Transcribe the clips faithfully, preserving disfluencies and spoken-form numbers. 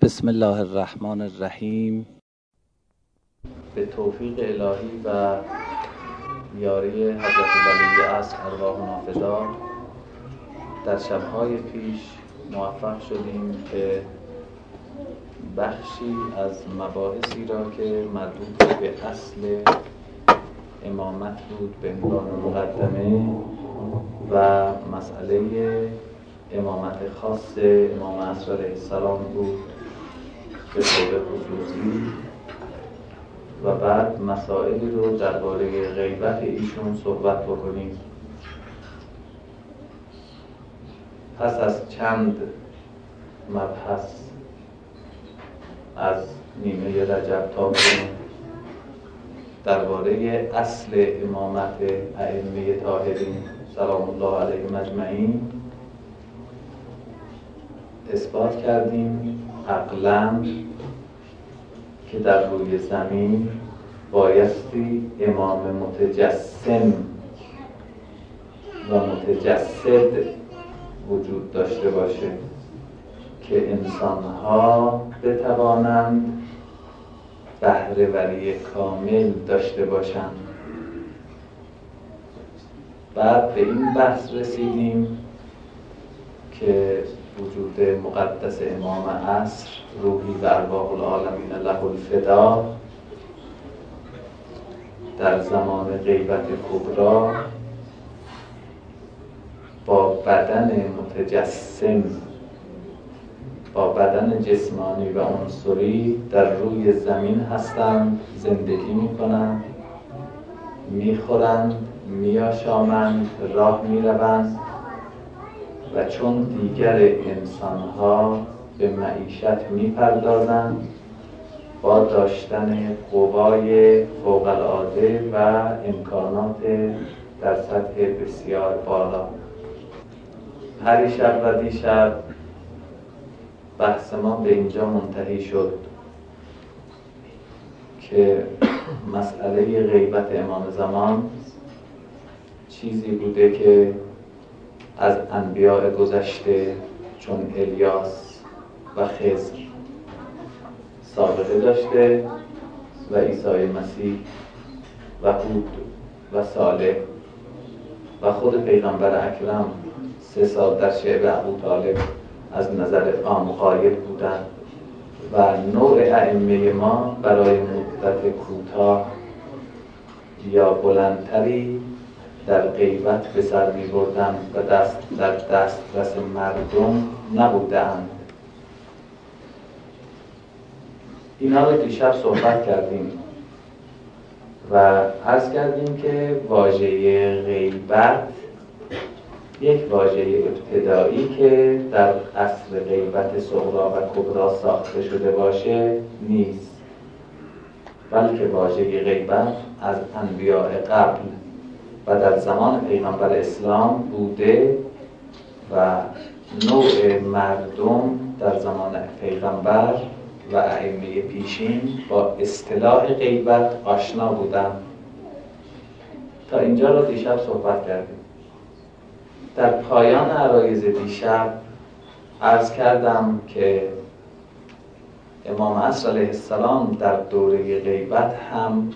بسم الله الرحمن الرحیم. به توفیق الهی و یاری حضرت ولی عصر ارواحنا فدا در شب‌های پیش موفق شدیم که بخشی از مباحثی را که مربوط به اصل امامت بود به عنوان مقدمه و مسئله امامت خاص امام عصر علیه السلام بود به طور خصوصی و بعد مسائلی رو درباره غیبت ایشون صحبت بکنیم. پس از چند مبحث از نیمه رجب تا درباره اصل امامت ائمه طاهرین سلام الله علیهم اجمعین اثبات کردیم عقلاً که در روی زمین بایستی امام متجسم و متجسد وجود داشته باشه که انسانها بتوانند بهره‌وری کامل داشته باشند. بعد به این بحث رسیدیم که وجود مقدس امام عصر روحی و ارواح العالمین له الفدا در زمان غیبت کبری با بدن متجسم با بدن جسمانی و عنصری در روی زمین هستند، زندگی می‌کنند، می‌خورند، می‌آشامند، راه می‌روند و چون دیگر انسان‌ها به معیشت می‌پردازند با داشتن قوای فوق‌العاده و امکانات در سطح بسیار بالا. پریشب و دیشب بحث ما به اینجا منتهی شد که مسئله غیبت امام زمان چیزی بوده که از انبیاء گذشته چون الیاس و خضر سابقه داشته و عیسی مسیح و هود و صالح و خود پیغمبر اکرم سه سال در شعب ابوطالب از نظر عام غایب بودند و نوع ائمه ما برای مدت کوتاه یا بلندتری در غیبت به سر می بردند و دست در دسترس مردم نبودند. اینا رو دیشب صحبت کردیم و عرض کردیم که واژه غیبت یک واژه ابتدایی که در عصر غیبت صغری و کبری ساخته شده باشه نیست، بلکه واژه غیبت از انبیاء قبل و در زمان پیغمبر اسلام بوده و نوع مردم در زمان پیغمبر و ائمه پیشین با اصطلاح غیبت آشنا بودند. تا اینجا رو دیشب صحبت کردیم. در پایان عرایض دیشب عرض کردم که امام عصر علیه السلام در دوره غیبت هم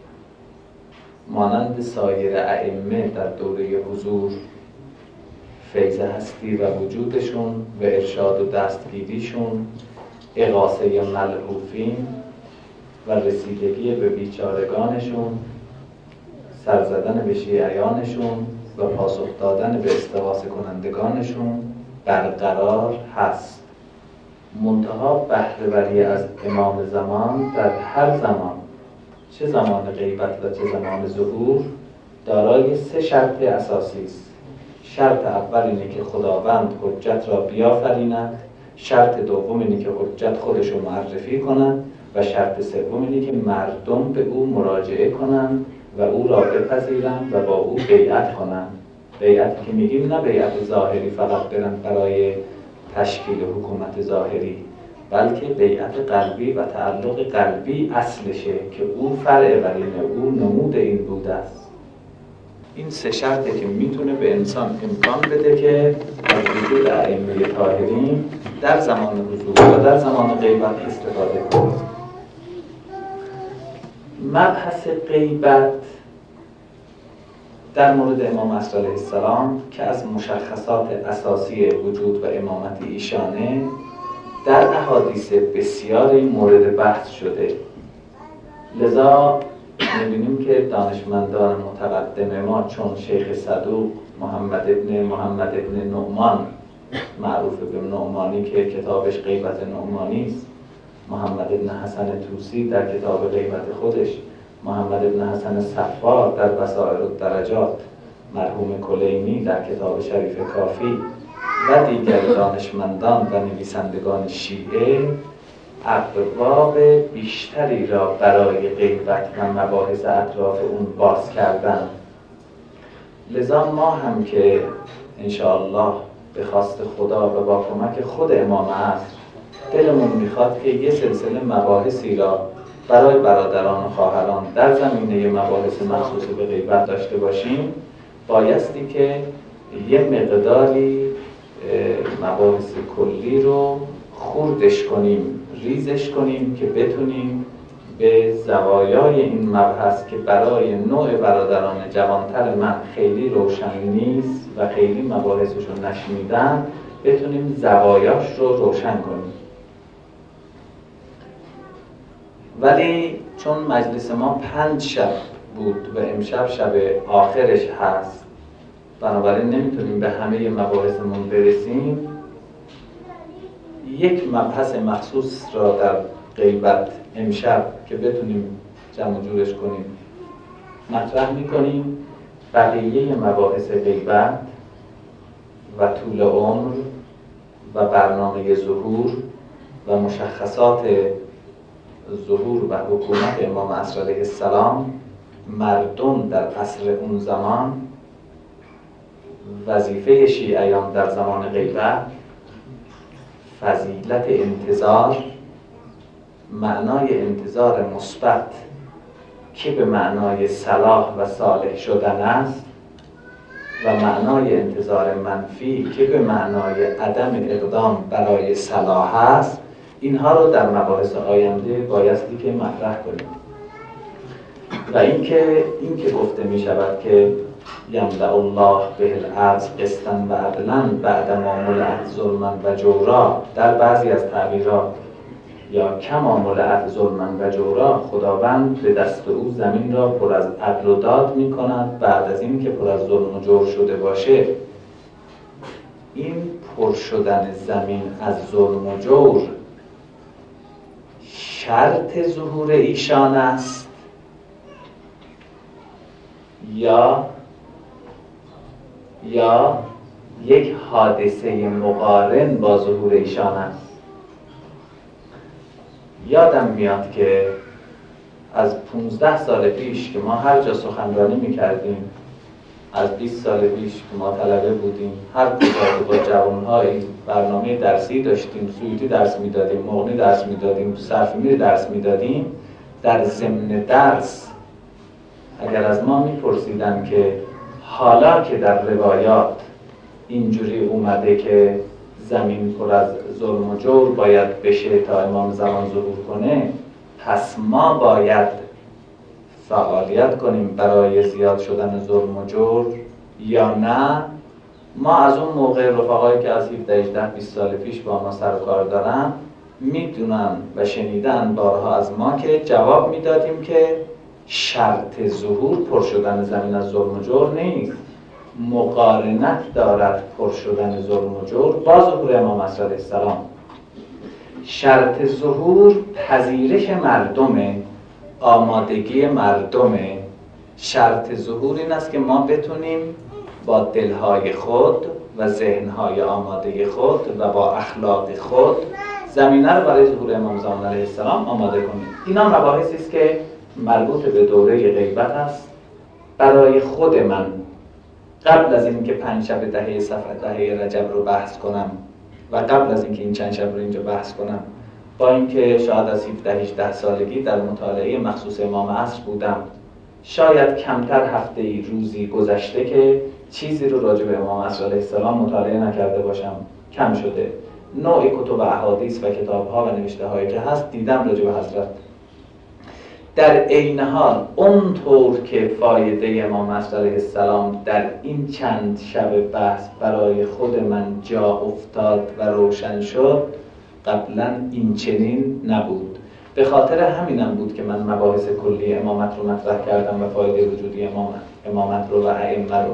مانند سایر ائمه در دوره حضور فیض هستی و وجودشون و ارشاد و دستگیریشون، اغاثه ملهوفین و رسیدگی به بیچارگانشون، سر زدن به شیعیانشون و پاسخ دادن به استغاثه کنندگانشون برقرار هست. منتها بهره‌وری از امام زمان در هر زمان، چه زمان غیبت و چه زمان ظهور، دارای سه شرط اساسی است. شرط اول اینه که خداوند حجت را بیافریند، شرط دوم اینه که حجت خودش رو معرفی کنند و شرط سوم اینه که مردم به او مراجعه کنند و او را بپذیرند و با او بیعت کنند. بیعتی که میگیم نه بیعت ظاهری فقط برن برای تشکیل حکومت ظاهری، بلکه بیعت قلبی و تعلق قلبی اصلشه که او فرع بر اینه، او نمود این بوده است. این سه شرطه که میتونه به انسان امکان بده که از وجود ائمه طاهرین در زمان حضور و در زمان غیبت استفاده کنه. مبحث غیبت در مورد امام عصر علیه السلام که از مشخصات اساسی وجود و امامت ایشانه، در احادیث بسیاری مورد بحث شده. لذا می‌بینیم که دانشمندان متقدم ما چون شیخ صدوق محمد ابن محمد ابن نعمان، معروف به نعمانی که کتابش غیبت نعمانی است، محمد ابن حسن طوسی در کتاب غیبت خودش، محمد ابن حسن صفار در بصائر الدرجات، مرحوم کلینی در کتاب شریف کافی و دیگر دانشمندان و نویسندگان شیعه ابواب بیشتری را برای غیبت و مباحث اطراف اون باز کردن. لذا ما هم که انشاءالله به خواست خدا و با کمک خود امام عصر دلمون میخواد که یه سلسله مباحثی را برای برادران و خواهران در زمینه مباحث مخصوص به غیبت داشته باشیم، بایستی که یه مقداری مباحث کلی رو خوردش کنیم، ریزش کنیم که بتونیم به زوایای این مبحث که برای نوع برادران جوانتر من خیلی روشن نیست و خیلی مباحثش رو نشنیدن، بتونیم زوایاش رو روشن کنیم. ولی چون مجلس ما پنج شب بود و امشب شب آخرش هست، بنابراین نمیتونیم به همه مباحثمون برسیم. یک مبحث مخصوص را در غیبت امشب که بتونیم جمع جورش کنیم مطرح میکنیم. بقیه مباحث غیبت و طول عمر و برنامه ظهور و مشخصات ظهور و حکومت امام عصر علیه السلام، مردم در عصر اون زمان، وظیفه شیعیان در زمان غیبت، فضیلت انتظار، معنای انتظار مثبت که به معنای صلاح و صالح شدن است و معنای انتظار منفی که به معنای عدم اقدام برای صلاح است. اینها رو در مباحث آینده بایستی که مطرح کنیم. و اینکه این که گفته می شود که یملأ الله به الارض قسطا و عدلا بعد ما ملئت ظلما و جورا، در بعضی از تعبیرات یا کما ملئت ظلما و جورا، خداوند به دست او زمین را پر از عدل و داد می کند بعد از این که پر از ظلم و جور شده باشه. این پر شدن زمین از ظلم و جور شرط ظهور ایشان است یا یا یک حادثه مقارن با ظهور ایشان است؟ یادم میاد که از پونزده سال پیش که ما هر جا سخنرانی میکردیم، از بیست سال پیش که ما طلبه بودیم، هر کجا با جوانهایی برنامه درسی داشتیم، سویتی درس میدادیم، مغنی درس میدادیم، صرف‌میر درس میدادیم، در ضمن درس اگر از ما میپرسیدن که حالا که در روایات اینجوری اومده که زمین پر از ظلم و جور باید بشه تا امام زمان ظهور کنه، پس ما باید فعالیت کنیم برای زیاد شدن ظلم و جور یا نه؟ ما از اون موقع رفقایی که از هفده هجده بیست سال پیش با ما سر و کار دارن میدونن و شنیدن بارها از ما که جواب میدادیم که شرط ظهور پر شدن زمین از ظلم و جور نیست، مقارنت دارد پر شدن ظلم و جور با ظهور امام عصر علیه السلام. شرط ظهور پذیرش مردمه، آمادگی مردمه. شرط ظهور این است که ما بتونیم با دلهای خود و ذهنهای آماده خود و با اخلاق خود زمینه رو برای ظهور امام زمان علیه السلام آماده کنیم. اینا مباحثی است که مربوط به دوره غیبت است. برای خود من قبل از اینکه پنج شب دهه صفر دهه رجب رو بحث کنم و قبل از اینکه این چند شب رو اینجا بحث کنم، با اینکه شاید از هفده هجده سالگی در مطالعه مخصوص امام عصر بودم شاید کمتر هفته ای روزی گذشته که چیزی رو راجع به امام عصر علیه السلام مطالعه نکرده باشم. کم شده. نوع کتب احادیث و کتاب‌ها و نوشته‌هایی که هست دیدم راجع به حضرت. در عین حال اونطور که فایده امام عصر علیه السلام در این چند شب بحث برای خود من جا افتاد و روشن شد، قبلا این چنین نبود. به خاطر همینم بود که من مباحث کلی امامت رو مطرح کردم و فایده وجودی امامت, امامت رو و ائمه رو.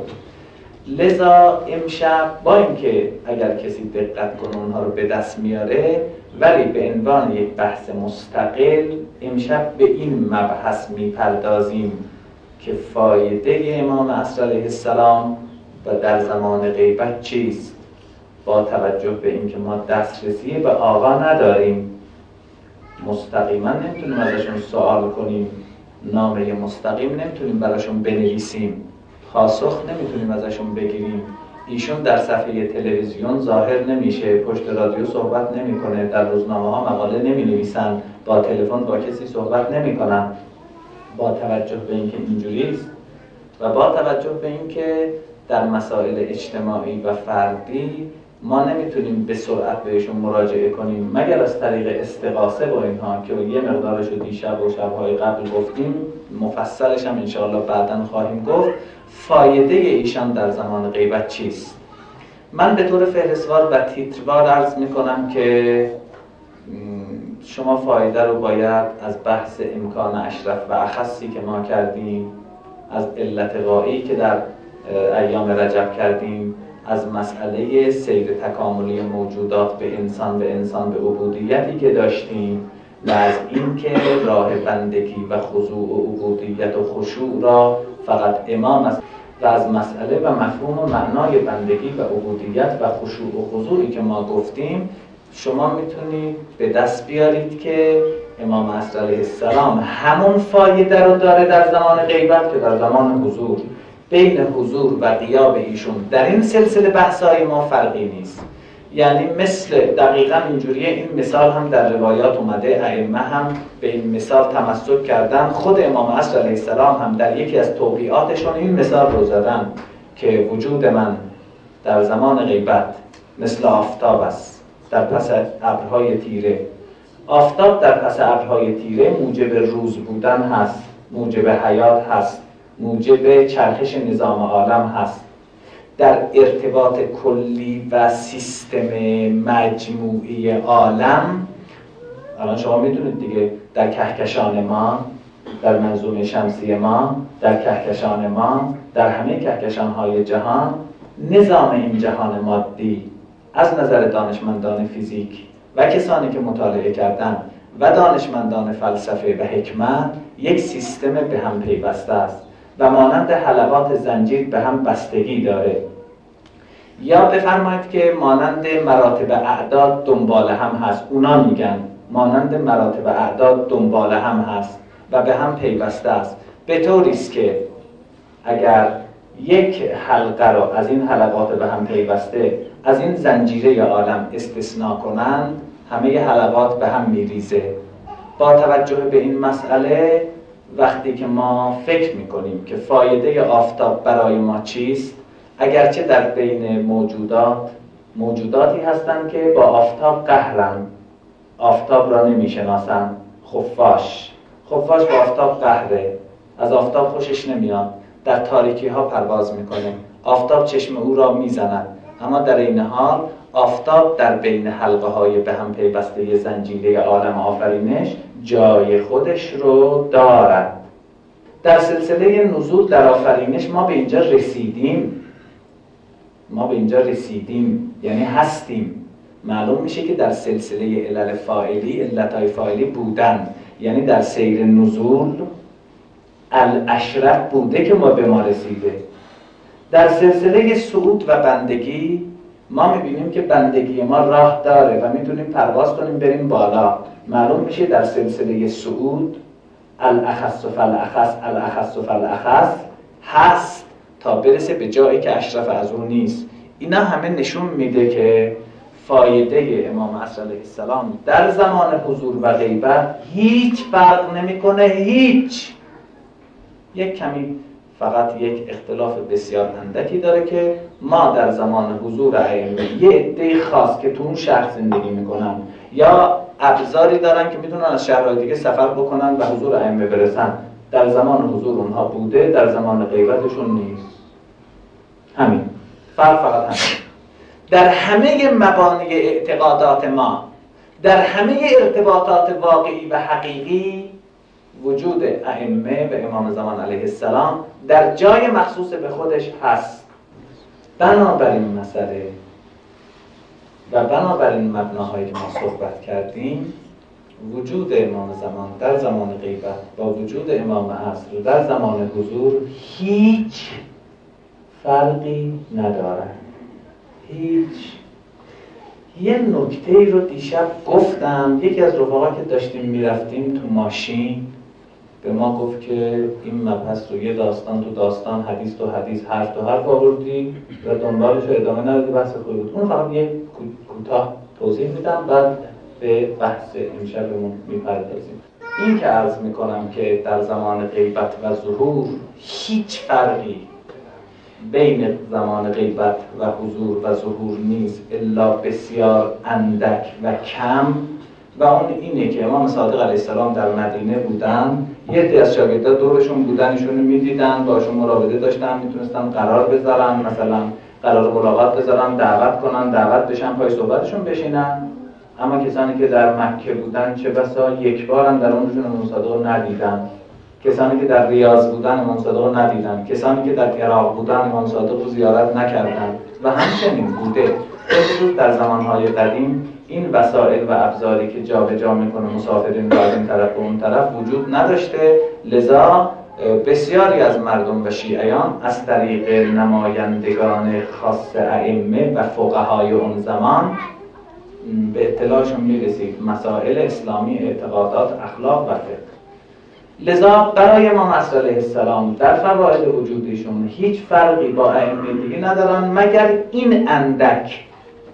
لذا امشب با اینکه اگر کسی دقت کنه اونها رو به دست میاره، ولی به عنوان یک بحث مستقل امشب به این مبحث میپردازیم که فایده امام عصر علیه السلام و در زمان غیبت چیست، با توجه به اینکه ما دسترسی به آقا نداریم، مستقیما نمیتونیم ازشون سوال کنیم، نامه مستقیم نمیتونیم براشون بنویسیم، پاسخ نمیتونیم ازشون بگیریم، ایشون در صفحه تلویزیون ظاهر نمیشه، پشت رادیو صحبت نمیکنه، در روزنامه ها مقاله نمی نویسن، با تلفن با کسی صحبت نمیکنن. با توجه به اینکه اینجوریست و با توجه به اینکه در مسائل اجتماعی و فردی ما نمیتونیم به سرعت بهشون مراجعه کنیم مگر از طریق استغاثه با اینها که یه مقدارش رو دیشب و شبهای قبل گفتیم، مفصلش هم انشاءالله بعداً خواهیم گفت. فایده ایشان در زمان غیبت چیست؟ من به طور فهرستوار و تیتروار عرض میکنم که شما فایده رو باید از بحث امکان اشرف و اخصی که ما کردیم، از علت غایی که در ایام رجب کردیم، از مسئله سیر تکاملی موجودات به انسان به انسان به عبودیتی که داشتیم و از این که راه بندگی و خضوع و عبودیت و خشوع را فقط امام است و از مسئله و مفهوم و معنای بندگی و عبودیت و خشوع و خضوعی که ما گفتیم شما میتونید به دست بیارید که امام عصر علیه السلام همون فایده رو داره در زمان غیبت که در زمان حضور. بین حضور و غیاب ایشون در این سلسله بحث‌های ما فرقی نیست. یعنی مثل دقیقاً اینجوریه. این مثال هم در روایات اومده، ائمه هم به این مثال تمسک کردن. خود امام عصر علیه السلام هم در یکی از توقیعاتشون این مثال رو زدن که وجود من در زمان غیبت مثل آفتاب است در پس ابرهای تیره. آفتاب در پس ابرهای تیره موجب روز بودن هست، موجب حیات هست، موجب چرخش نظام عالم هست. در ارتباط کلی و سیستم مجموعی عالم، الان شما میدونید دیگه، در کهکشان ما، در منظومه شمسی ما، در کهکشان ما، در همه کهکشان‌های جهان، نظام این جهان مادی از نظر دانشمندان فیزیک و کسانی که مطالعه کردن و دانشمندان فلسفه و حکمت یک سیستم به هم پیوسته است و مانند حلقات زنجیر به هم بستگی داره. یا بفرمایید که مانند مراتب اعداد دنبال هم هست. اونا میگن مانند مراتب اعداد دنبال هم هست و به هم پیوسته است، به طوری است که اگر یک حلقه رو از این حلقات به هم پیوسته از این زنجیره عالم استثناء کنند، همه حلقات به هم میریزه. با توجه به این مسئله وقتی که ما فکر میکنیم که فایده آفتاب برای ما چیست، اگرچه در بین موجودات موجوداتی هستند که با آفتاب قهرند، آفتاب را نمیشناسند، خفاش خفاش با آفتاب قهره، از آفتاب خوشش نمیاد، در تاریکی ها پرواز میکنه، آفتاب چشم او را میزند، اما در این حال آفتاب در بین حلقه های به هم پیوسته زنجیره عالم آفرینش جای خودش رو دارد. در سلسله نزول در آفرینش ما به اینجا رسیدیم ما به اینجا رسیدیم یعنی هستیم. معلوم میشه که در سلسله علل فاعلی، علتهای فاعلی بودن، یعنی در سیر نزول الاشرف بوده که ما به ما رسیده. در سلسله صعود و بندگی ما میبینیم که بندگی ما راه داره و میتونیم پرواز کنیم بریم بالا. معلوم میشه در سلسله صعود الاخص فالاخص الاخص فالاخص هست تا برسه به جایی که اشرف از اون نیست. اینا همه نشون میده که فایده امام عصر علیه السلام در زمان حضور و غیبت هیچ فرق نمیکنه، هیچ یک کمی فقط یک اختلاف بسیار اندکی داره که ما در زمان حضور ائمه یه عده خاص که تو اون شهر زندگی میکنن یا ابزاری دارن که میتونن از شهرهای دیگه سفر بکنن و حضور ائمه برسن، در زمان حضور اونها بوده، در زمان غیبتشون نیست. همین فرق فقط همین. در همه مبانی اعتقادات ما، در همه ارتباطات واقعی و حقیقی، وجود ائمه و امام زمان علیه السلام در جای مخصوص به خودش هست. بنابراین مسئله و بنابراین مبناهایی که ما صحبت کردیم، وجود امام زمان در زمان غیبت با وجود امام عصر در زمان حضور هیچ فرقی نداره. هیچ. یه نکته رو دیشب گفتم، یکی از رفقا که داشتیم میرفتیم تو ماشین به ما گفت که این مبحث رو یه داستان تو داستان، حدیث تو حدیث، حرف تو حرف آوردی و دنبالش رو ادامه ندادی، بحث خوبی بود. اون فقط یه کوتاه توضیح میدم بعد به بحث امشبمون میپردازیم. این که عرض میکنم که در زمان غیبت و ظهور هیچ فرقی بین زمان غیبت و حضور و ظهور نیست الا بسیار اندک و کم، و اون اینه که امام صادق علیه السلام در مدینه بودن، یه عده از شاگردان دورشون بودن، ایشونو میدیدن، باشون مراوده داشتن، میتونستن قرار بذارن، مثلا قرار ملاقات بذارن، دعوت کنن، دعوت بشن، پای صحبتشون بشینن. اما کسانی که در مکه بودن چه بسا یک بار هم در اونشون امام صادق ندیدن. کسانی که در ریاض بودن امام صادق ندیدن، کسانی که در عراق بودن امام صادق رو زیارت نکردن و همچنین بوده. خصوص در زمانهای قدیم این وسایل و ابزاری که جابجا میکنه مسافرین رو از این طرف و اون طرف وجود نداشته، لذا بسیاری از مردم و شیعیان از طریق نمایندگان خاص ائمه و فقهای اون زمان به اطلاعشون میرسید مسائل اسلامی، اعتقادات، اخلاق و فقه. لذا برای امام عصر علیه السلام در فواید وجودشون هیچ فرقی با ائمه دیگه ندارن، مگر این اندک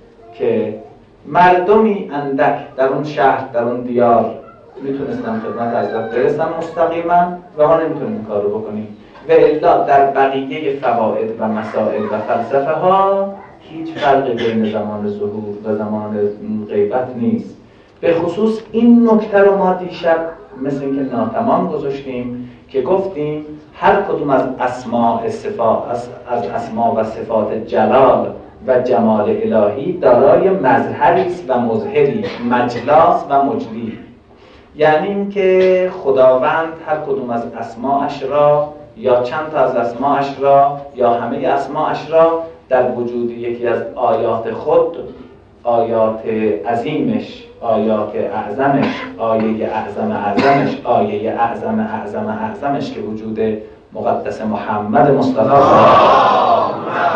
که مردمی اندک در اون شهر، در اون دیار میتونستن خدمت حضرت برسن مستقیما و ما نمیتونیم این کار رو بکنیم. و الا در بقیه فواید و مسائل و فلسفه ها هیچ فرقی بین زمان ظهور و زمان غیبت نیست. به خصوص این نکته رو ما دیشب مثل اینکه ناتمام گذاشتیم که گفتیم هر کدوم از اسماء صفات از اسماء و صفات جلال و جمال الهی دارای مظهری است و مظهری، مجلاس و مجلی. یعنی اینکه خداوند هر کدوم از اسماءش را یا چند تا از اسماءش را یا همه اسماءش را در وجود یکی از آیات خود، آیات عظیمش، آیات اعظمش، آیه اعظم اعظمش، آیه اعظم اعظم اعظمش که وجود مقدس محمد مصطفی صلی الله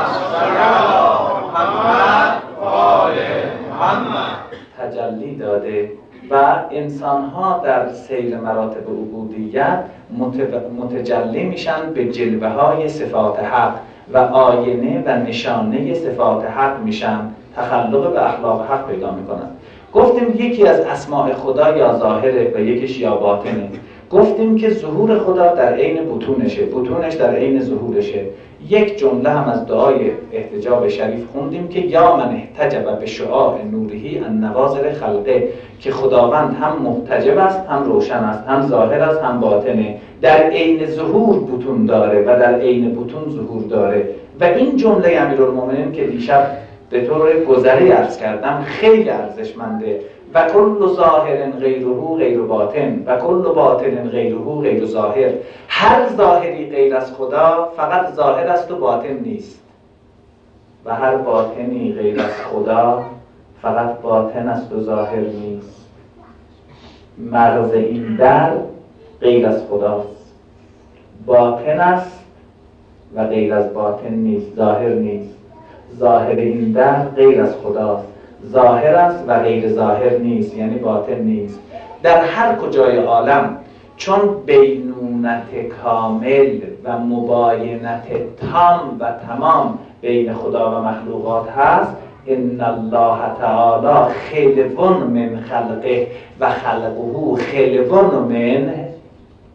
تجلی داده و انسانها در سیر مراتب عبودیت متجلی میشن به جلوه های صفات حق و آینه و نشانه صفات حق میشن، تخلق به اخلاق حق پیدا میکنن. گفتیم یکی از اسماء خدا یا ظاهره و یکیش یا باطنه. گفتیم که ظهور خدا در عین بطونشه، بطونش در عین ظهورشه. یک جمله هم از دعای احتجاب شریف خوندیم که یا من احتجب به شعاع نورهی ان نواظر خلقه، که خداوند هم محتجب است، هم روشن است، هم ظاهر است، هم باطنه، در عین ظهور بطون داره و در عین بطون ظهور داره. و این جمله امیرالمومنین که دیشب به طور گذری عرض کردم خیلی ارزشمنده. و کل ظاهر غیره غیر باطن و کل باطن غیره غیر ظاهر. هر ظاهری غیر از خدا فقط ظاهر است و باطن نیست، و هر باطنی غیر از خدا فقط باطن است و ظاهر نیست. مرز این در غیر از خداست، باطن است و غیر از باطن نیست، ظاهر نیست. ظاهر این در غیر از خداست، ظاهر است و غیر ظاهر نیست، یعنی باطن نیست. در هر کجای عالم چون بینونت کامل و مباینت تام و تمام بین خدا و مخلوقات هست، ان الله تعالی خلون من خلقه و خلقه خلون من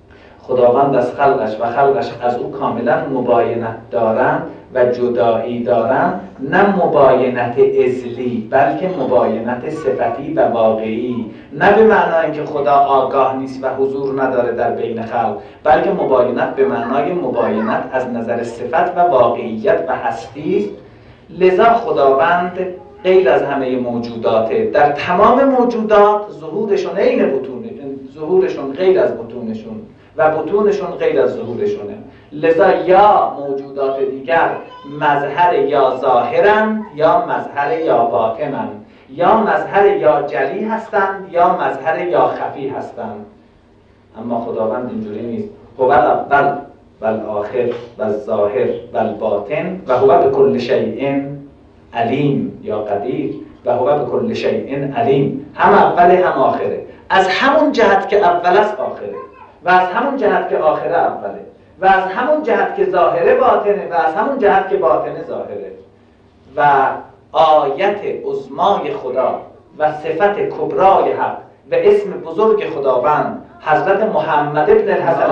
خداوند از خلقش و خلقش از او کاملا مباینت دارن و جدایی دارن، نه مباینت ازلی بلکه مباینت صفتی و واقعی، نه به معنای که خدا آگاه نیست و حضور نداره در بین خلق، بلکه مباینت به معنای مباینت از نظر صفت و واقعیت و هستی است. لذا خداوند غیر از همه موجوداته، در تمام موجودات ظهورشون عین بطونه، ظهورشون غیر از بطونشون و بطونشون غیر از ظهورشونه. لذا یا موجودات دیگر مظهر یا ظاهرن یا مظهر یا باطنن، یا مظهر یا جلی هستند یا مظهر یا خفی هستند. اما خداوند اینجوری نیست. هو الاول و الاخر و الظاهر و الباطن و هو بكل شیء علیم یا قدیر و هو بكل شیء علیم. هم اوله هم آخره، از همون جهت که اول است آخره، و از همون جهت که آخره اوله، و از همون جهت که ظاهره باطنه، و از همون جهت که باطنه ظاهره. و آیت عظمای خدا و صفت کبرای حق و اسم بزرگ خداوند حضرت محمد ابن الحسن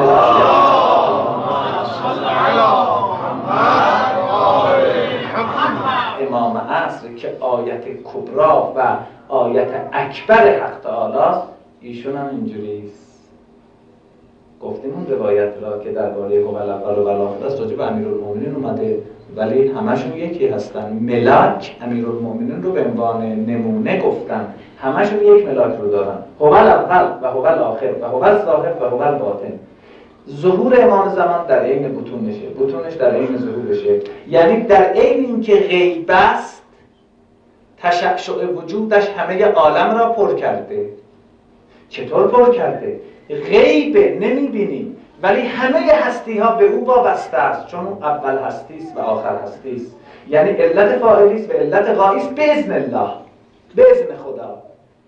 امام عصر که آیت کبرا و آیت اکبر حق تعالی است، ایشون هم اینجوریست. گفتیم اون روایت را که درباره هو الاول و الاخر است راجع به امیرالمومنین اومده، ولی همشون یکی هستن. ملاک امیرالمومنین رو به عنوان نمونه گفتن، همشون یک ملاک رو دارن، هو الاول و هو الاخر و هو الظاهر و هو الباطن. ظهور امام زمان در عین بطونشه، بطونش در عین ظهورشه، یعنی در عین اینکه غیب است تشعشع وجودش همه عالم را پر کرده. چطور پر کرده؟ غیبه، نمیبینیم، ولی همه هستی ها به او وابسته است، چون اون اول هستی است و آخر هستی است. یعنی علت فاعلی است و علت غایی است باذن الله، باذن خدا.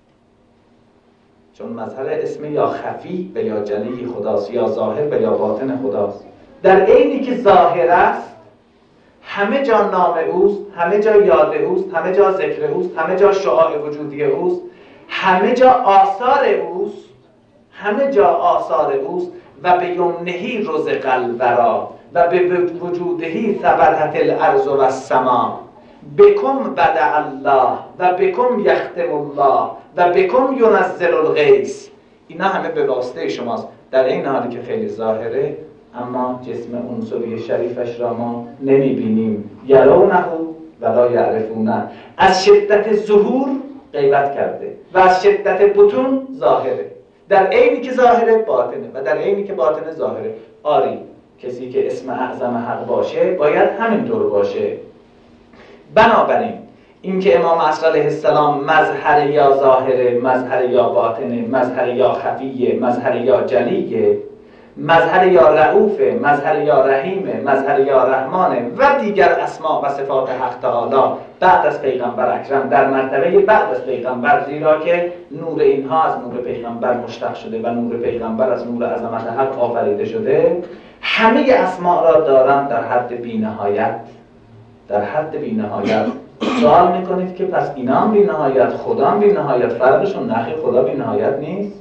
چون مظهر اسم یا خفی و یا جلی خداست، یا ظاهر و یا باطن خداست. در عینی که ظاهر است همه جا نام اوست، همه جا یاد اوست، همه جا ذکر اوست، همه جا شعاع وجودی اوست، همه جا آثار اوست، همه جا آثار اوست. و به یمنهی رزق الورا و به وجودهی ثبتت الارض و السما. بکم بدع الله و بکم یختم الله و بکم ینزل الغیث. اینا همه به واسطه شماست، در این حالی که خیلی ظاهره، اما جسم عنصری شریفش را ما نمیبینیم. یرونه ولا یعرفونه. از شدت ظهور غیبت کرده و از شدت بطون ظاهره. در عینی که ظاهره باطنه و در عینی که باطنه ظاهره. آری کسی که اسم اعظم حق باشه باید همینطور باشه. بنابراین اینکه امام عصر علیه السلام مظهر یا ظاهره، مظهر یا باطنه، مظهر یا خفیه، مظهر یا جلیه، مظهر یا رؤوفه، مظهر یا رحیمه، مظهر یا رحمانه و دیگر اسما و صفات حق تعالی بعد از پیغمبر اکرم در مرتبه بعد از پیغمبر، زیرا که نور اینها از نور پیغمبر مشتق شده و نور پیغمبر از نور عظمت حق آفریده شده. همه اسما را دارن در حد بی‌نهایت، در حد بی‌نهایت. سوال میکنید که پس اینا هم بی‌نهایت، خدا هم بی‌نهایت، فرقشون نخیر، خدا بی‌نهایت نیست.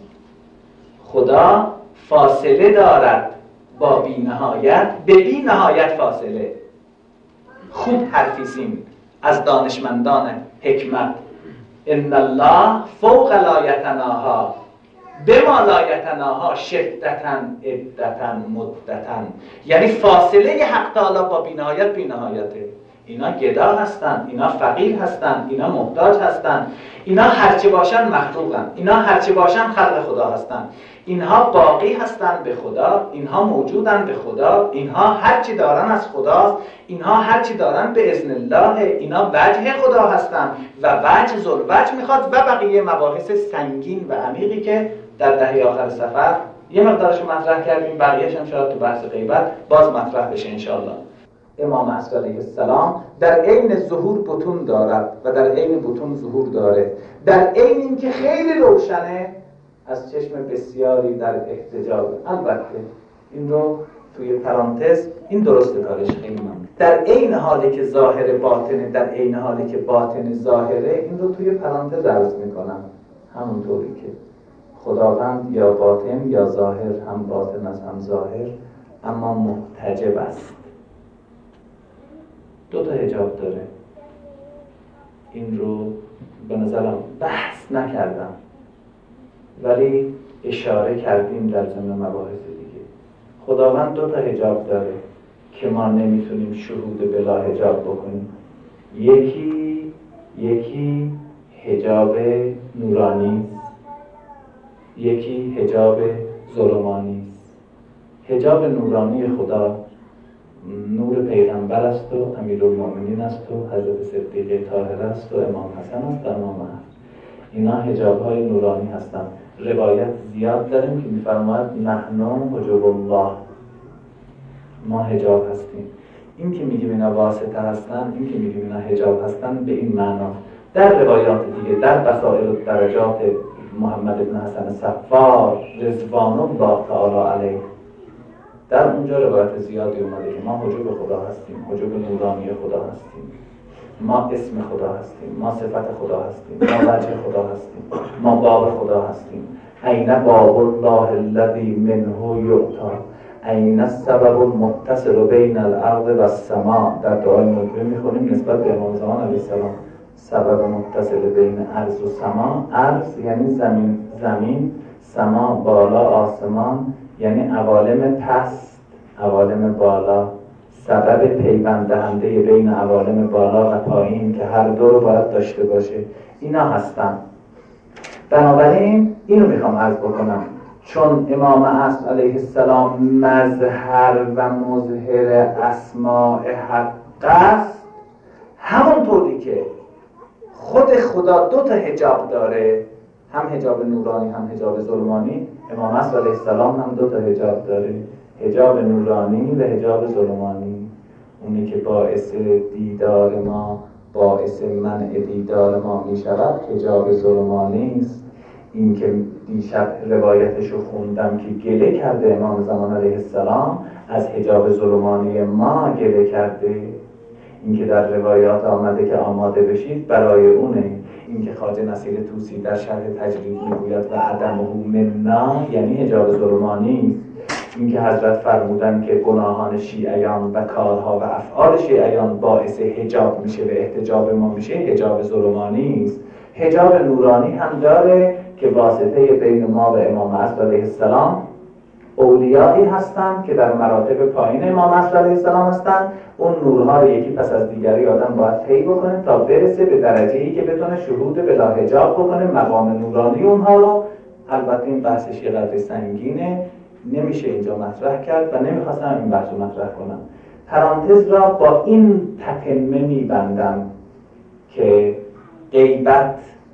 خدا فاصله دارد با بی‌نهایت، به بی‌نهایت فاصله. خوب حرفیسیم از دانشمندان حکمت. ان الله فوق لا یتناها بما لا یتناها شدتاً عدتاً مدتاً. یعنی فاصله حق تعالی با بی‌نهایت بی‌نهایته. اینا گدا هستند، اینا فقیر هستند، اینا محتاج هستند، اینا هرچی باشن مخلوقن، اینا هرچی باشن خلق خدا هستند. اینها باقی هستند به خدا، اینها موجودن به خدا، اینها هرچی دارن از خداست، اینها هرچی دارن به اذن الله، اینا وجه خدا هستند و وجه ذوالوجه میخواد و بقیه مباحث سنگین و عمیقی که در دهه آخر سفر یه مقدارشو مطرح کردیم، بقیه‌اش هم شاید تو بحث غیبت باز مطرح بشه انشاءالله. امام عصر علیه السلام در عین ظهور بطون دارد و در عین بطون ظهور داره. در عین این که خیلی روشنه، از چشم بسیاری در احتجاب. البته این رو توی پرانتز، این درسته کارش خیلی ممنون. در عین حالی که ظاهر باطنه، در عین حالی که باطن ظاهره، این رو توی پرانتز عرض میکنم. همونطوری که خداوند یا باطن یا ظاهر، هم باطن است هم ظاهر، اما محتجب است. دو تا حجاب داره. این رو به نظرم بحث نکردم ولی اشاره کردیم در ضمن مباحث دیگه. خداوند دو تا حجاب داره که ما نمیتونیم شهود بلا حجاب بکنیم. یکی یکی حجاب نورانی، یکی حجاب ظلمانی. حجاب نورانی خدا نور پیغمبر است و امیرالمومنین است و حضرت صدیقه طاهره است و امام حسن است و امام علی. اینا حجاب‌های نورانی هستند. روایت زیاد داریم که می‌فرماید نحن حجاب الله، ما حجاب هستیم. این که میگیم اینا واسطه هستن، این که میگیم اینا حجاب هستن، به این معنا در روایات دیگه در بصائر درجات محمد بن حسن صفار رضوان الله تعالی علیه، در اونجا روایت زیادی اومده که ما حجاب خدا هستیم، حجاب نورانی خدا هستیم، ما اسم خدا هستیم، ما صفت خدا هستیم، ما وجه خدا هستیم، ما باب خدا هستیم. این باب الله الذی منه یعطی، این السبب المتصل بین الارض و السماء. در دعای مطلب میخونیم نسبت به امام زمان علیه السلام، سبب متصل بین ارض و سما. ارض یعنی زمین، زمین، سما بالا آسمان یعنی عوالم پست، عوالم بالا. سبب پیوند دهنده بین عوالم بالا و پایین که هر دو رو باید داشته باشه، اینا هستن. بنابراین اینو میخوام عرض بکنم، چون امام اصل علیه السلام مظهر و مظهر اسماء حق است، همونطوری که خود خدا دو تا حجاب داره، هم حجاب نورانی هم حجاب ظلمانی، امام اصل علیه السلام هم دو تا حجاب داره، حجاب نورانی و حجاب ظلمانی. اونی که باعث دیدار ما، باعث منع دیدار ما می شود حجاب ظلمانی است. این که دیشب روایتشو خوندم که گله کرده امام زمان علیه السلام از حجاب ظلمانی ما گله کرده، این که در روایات آمده که آماده بشید برای اونه. این که خواجه نصیر طوسی در شرح تجرید میگوید و عدمه منا یعنی حجاب ظلمانی. این که حضرت فرمودن که گناهان شیعیان و کارها و افعال شیعیان باعث حجاب میشه و احتجاب ما میشه، حجاب ظلمانی است. حجاب نورانی هم داره که واسطه بین ما و امام اصل علیه السلام اولیایی هستن که در مراتب پایین امام اصل علیه السلام هستن. اون نورها رو یکی پس از دیگری آدم باید طی بکنه تا برسه به درجه‌ای که بتونه شهود بلا حجاب بکنه مقام نورانی اونها رو. البته این بحثش یه قدر سنگینه، نمیشه اینجا مطرح کرد و نمیخواستم این بحث رو مطرح کنم. پرانتز را با این تتمه میبندم که غیبت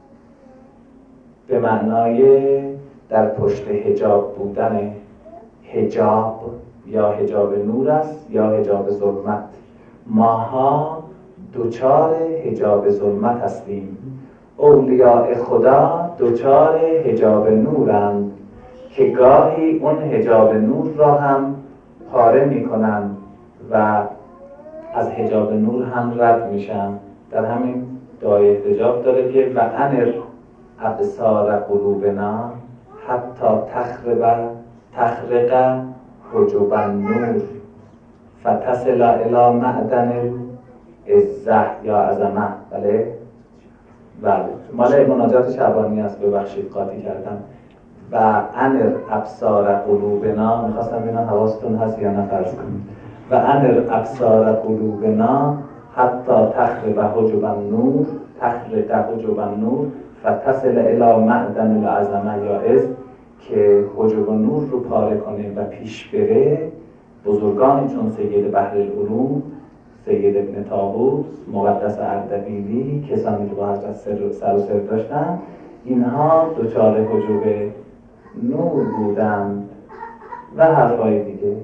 به معنای در پشت حجاب بودن حجاب یا حجاب نور است یا حجاب ظلمت. ماها دوچار حجاب ظلمت هستیم، اولیاء خدا دوچار حجاب نورند که گاهی اون حجاب نور را هم پاره میکنن و از حجاب نور هم رد میشن. در همین دعای حجاب داره که و انر ابصار قلوبنا حتی تخرب تخرق حجب النور فتصل الی معدن العزة یا عظمه. بله بله مال مناجات شعبانی است، ببخشید قاطی کردم. و انر ابصار قلوبنا، میخواستم ببینم حواستون هست یا نه، فرض کنید. و انر ابصار قلوبنا حتی تخرب حجب النور تخرق حجب النور فتصل الی معدن العظمه یا عز، که حجب نور رو پاره کنه و پیش بره. بزرگانی چون سید بحر العلوم، سید ابن طاووس، مقدس اردبیلی، کسانی که با حضرت سر, سر و سر داشتن، اینها دوچار حجب نور بودند و حرفای دیگه.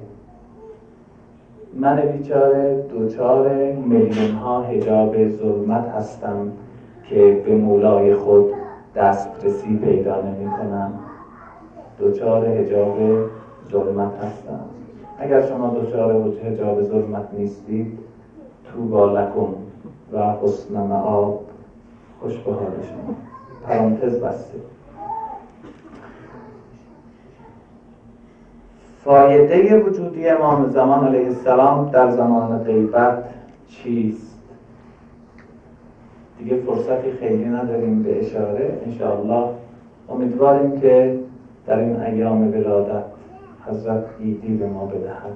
من بیچاره دوچار میلیون ها حجاب ظلمت هستم که به مولای خود دسترسی پیدا نمی کنم. دوچار حجاب ظلمت هستم. اگر شما دوچار حجاب ظلمت نیستید، طوبی لکم و حسن مآب، خوش به حال شما. پرانتز بسته. فایده وجودی امام زمان علیه السلام در زمان غیبت چیست؟ دیگه فرصتی خیلی نداریم به اشاره. انشاءالله امیدواریم که در این ایام ولادت حضرت عیدی به ما بدهد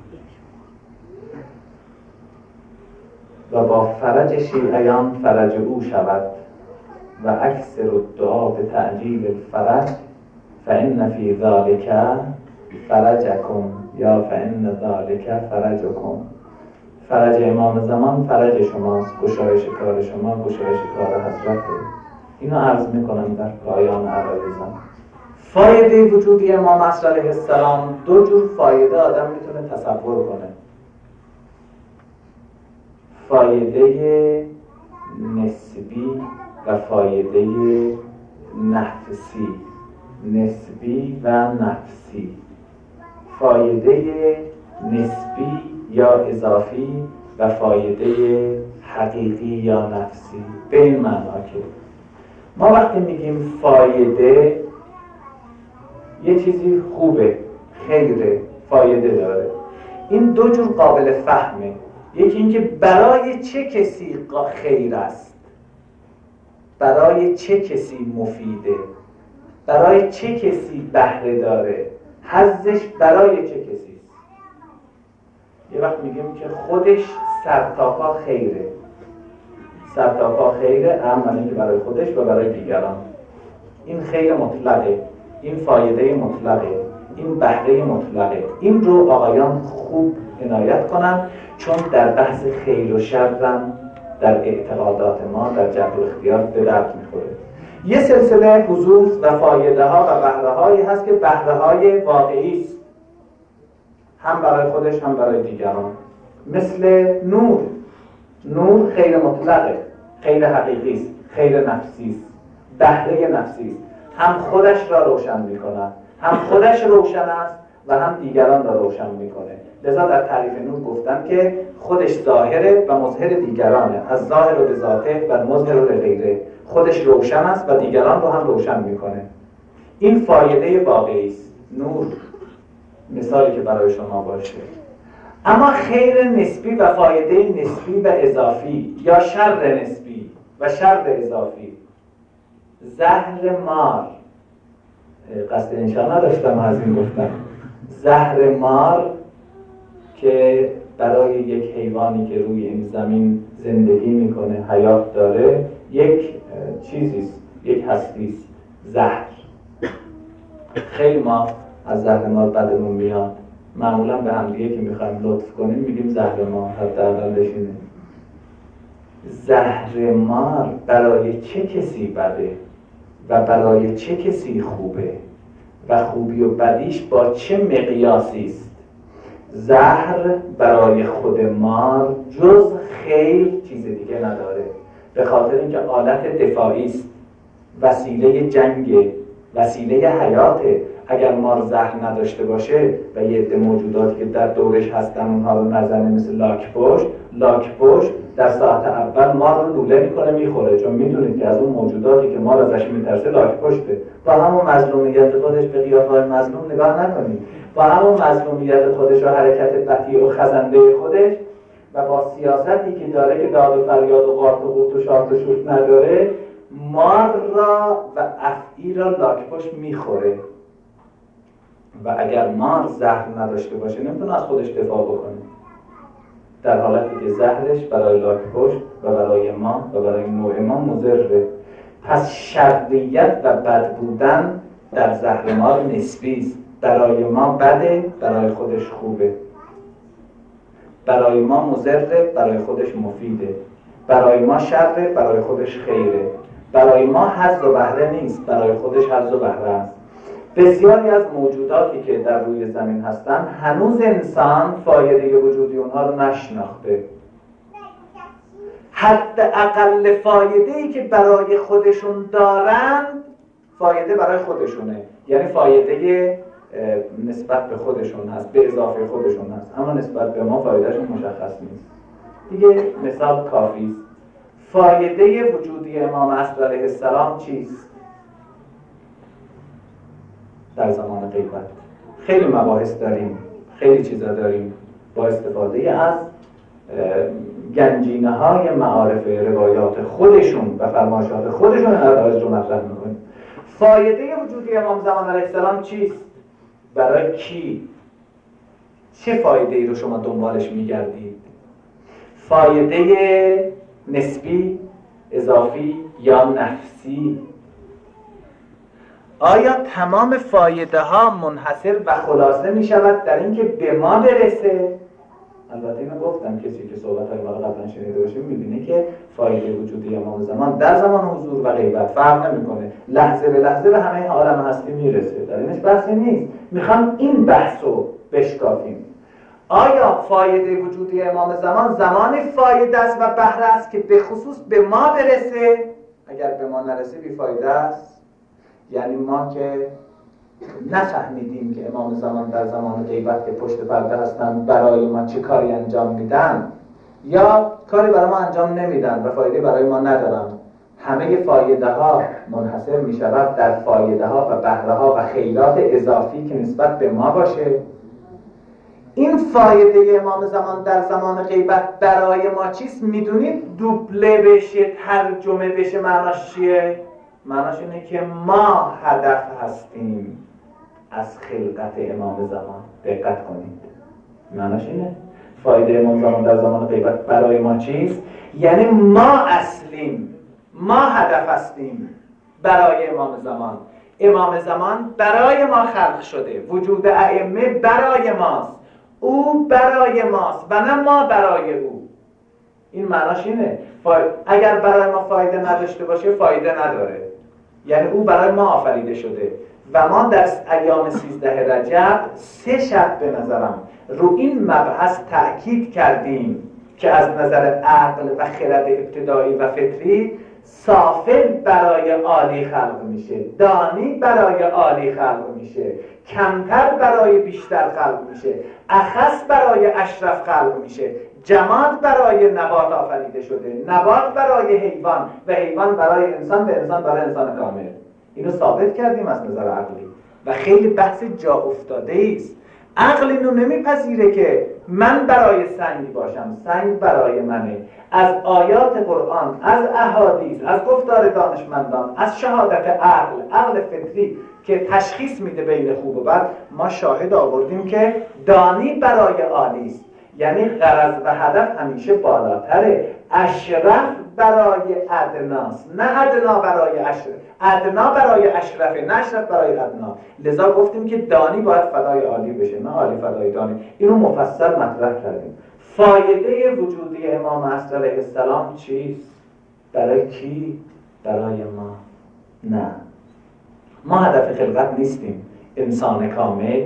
و با فرج شیعیان فرج او شود و اکثر الدعا به تعجیل الفرج فإن فی ذلک فرجکم یا فإن ذلک فرجکم. فرج امام زمان فرج شماست، گشایش کار شما گشایش کار حضرته. اینو عرض میکنم در پایان عرایزم. فایده وجودی امام عصر علیه السلام، دو جور فایده آدم میتونه تصور کنه. فایده نسبی و فایده نفسی. نسبی و نفسی. فایده نسبی یا اضافی و فایده حقیقی یا نفسی. به این معنا که ما وقتی میگیم فایده یه چیزی خوبه، خیره، فایده داره، این دو جور قابل فهمه. یکی اینکه برای چه کسی خیر است، برای چه کسی مفیده، برای چه کسی بهره داره، حظش برای چه کسی است. یه وقت میگیم که خودش سرتاپا خیره، سرتاپا خیره، اما اینکه برای خودش و برای دیگران. این خیر مطلقه، این فایده مطلقه، این بهره مطلقه. این رو آقایان خوب عنایت کنن، چون در بحث خیر و شرم در اعتقادات ما در جبر و اختیار به درد میخوره. یه سلسله حظوظ و فایده ها و بهره هایی هست که بهره های واقعی است، هم برای خودش هم برای دیگران. مثل نور. نور خیر مطلقه، خیر حقیقی است، خیر نفسی است، بهره نفسی است. هم خودش را روشن میکنه، هم خودش روشن است و هم دیگران را روشن میکنه. لذا در تعریف نور گفتن که خودش ظاهره و مظهر دیگرانه، از ظاهر و به ذاته و مظهر و به غیره. خودش روشن است و دیگران رو هم روشن میکنه. این فایده واقعی است. نور مثالی که برای شما باشه. اما خیر نسبی و فایده نسبی و اضافی یا شر نسبی و شر اضافی. زهر مار، قصد انشاء نداشتم از این گفتم، زهر مار که برای یک حیوانی که روی این زمین زندگی میکنه، حیات داره، یک چیزیست، یک هستیست، زهر. خیلی ما از زهر مار بدمون میاد. معمولا به همدیگه که میخوایم لطف کنیم میگیم زهر مار، حداقل بشینه. زهر مار برای چه کسی بده و برای چه کسی خوبه و خوبی و بدیش با چه مقیاسی است؟ زهر برای خود مار جز خیر چیز دیگه نداره، به خاطر اینکه آلت دفاعی است، وسیله جنگ، وسیله حیاته. اگر مار زهر نداشته باشه و یه عده موجوداتی که در دورش هستن اونها رو نزنه، مثل لاک‌پشت، لاک‌پشت در ساعت اول مار رو لوله میکنه میخوره، چون میدونید که از اون موجوداتی که مار ازش میترسه لاک‌پشته. با همون مظلومیت خودش به قیافه‌های مظلوم نگاه نکنید، با همون مظلومیت خودش و حرکت بطیء و خزنده خودش و با سیاستی که داره که داد و فریاد و قارت و قوت و شارت و شورت نداره، مار را و افعی را لاک‌پشت میخوره. و اگر مار زهر نداشته باشه نمیتونه از خودش دفاع بکنه، در حالتی که زهرش برای لاک‌پشت و برای ما و برای نوع ما مضره. پس شرعیت و بد بودن در زهر مار نسبی است. برای ما بده، برای خودش خوبه. برای ما مضره، برای خودش مفیده. برای ما شره، برای خودش خیره. برای ما حظ و بهره نیست، برای خودش حظ و بهره است. بسیاری از موجوداتی که در روی زمین هستن هنوز انسان فایده وجودی اونها رو نشناخته. حداقل فایده‌ای که برای خودشون دارن فایده برای خودشونه، یعنی فایده نسبت به خودشون هست، به اضافه خودشون هست، اما نسبت به ما فایدهشون مشخص نیست. دیگه مثال کافی است. فایده وجودی امام عصر علیه السلام چیست؟ در زمان غیبت خیلی مباحث داریم، خیلی چیزا داریم، با استفاده از گنجینه های معارف روایات خودشون و فرمایشات خودشون نتایج رو مطرح میکنیم. فایده وجودی امام زمان علیه السلام چیست؟ برای کی؟ چه فایده ای رو شما دنبالش میگردید؟ فایده نسبی، اضافی یا نفسی؟ آیا تمام فایده ها منحصر و خلاصه می شود در اینکه به ما برسه؟ البته اینو گفتم کسی که صحبت های ما رو قبلا شنیده باشه میبینه که فایده وجودی امام زمان در زمان حضور و غیبت فرق نمیکنه، لحظه به لحظه به همه عالم هستی میرسه، در اینش بحثی نیست. میخوام این بحث رو بشکافیم. آیا فایده وجودی امام زمان زمان فایده است و بهره است که به خصوص به ما برسه؟ اگر به ما نرسه بی فایده است. یعنی ما که نفهمیدیم که امام زمان در زمان غیبت که پشت پرده هستن برای ما چه کاری انجام میدن یا کاری برای ما انجام نمیدن و فایده برای ما ندارن. همه فایده ها منحصر می شود در فایده ها و بهره ها و خیرات اضافی که نسبت به ما باشه. این فایده امام زمان در زمان غیبت برای ما چیست؟ میدونید دوبله بشه، ترجمه بشه، معناش چیه؟ معناش اینه که ما هدف هستیم از خلقت امام زمان. دقت کنید، معناش اینه فایده امام زمان در زمان غیبت برای ما چیست؟ یعنی ما اصلیم، ما هدف هستیم برای امام زمان. امام زمان برای ما خلق شده، وجود ائمه برای ماست، او برای ماست و نه ما برای او. این معناش اینه فا... اگر برای ما فایده نداشته باشه فایده نداره، یعنی او برای ما آفریده شده و ما در ایام سیزده رجب سه شب به نظرم رو این مبحث تأکید کردیم که از نظر عقل و خرد ابتدایی و فطری سافل برای عالی خلق میشه، دانی برای عالی خلق میشه، کمتر برای بیشتر خلق میشه، اخص برای اشرف خلق میشه، جماد برای نبات آفریده شده، نبات برای حیوان و حیوان برای انسان و انسان برای انسان کامل. اینو ثابت کردیم از نظر عقلی و خیلی بحث جا افتاده است. عقل اینو نمیپذیره که من برای سنگ باشم، سنگ برای منه. از آیات قرآن، از احادیث، از گفتار دانشمندان، از شهادت عقل، عقل فطری که تشخیص میده بین خوب و بد، ما شاهد آوردیم که دانی برای عالی است، یعنی غرض و هدف همیشه بالاتره. اشرف برای ادناست، نه ادنا برای اشرف. ادنا برای اشرفه، نه اشرف برای ادنا. لذا گفتیم که دانی باید فدای عالی بشه، نه عالی فدای دانی. اینو مفصل مطرح کردیم. فایده وجودی امام عصر علیه السلام چیست؟ برای کی؟ برای ما. نه، ما هدف خلقت نیستیم. انسان کامل،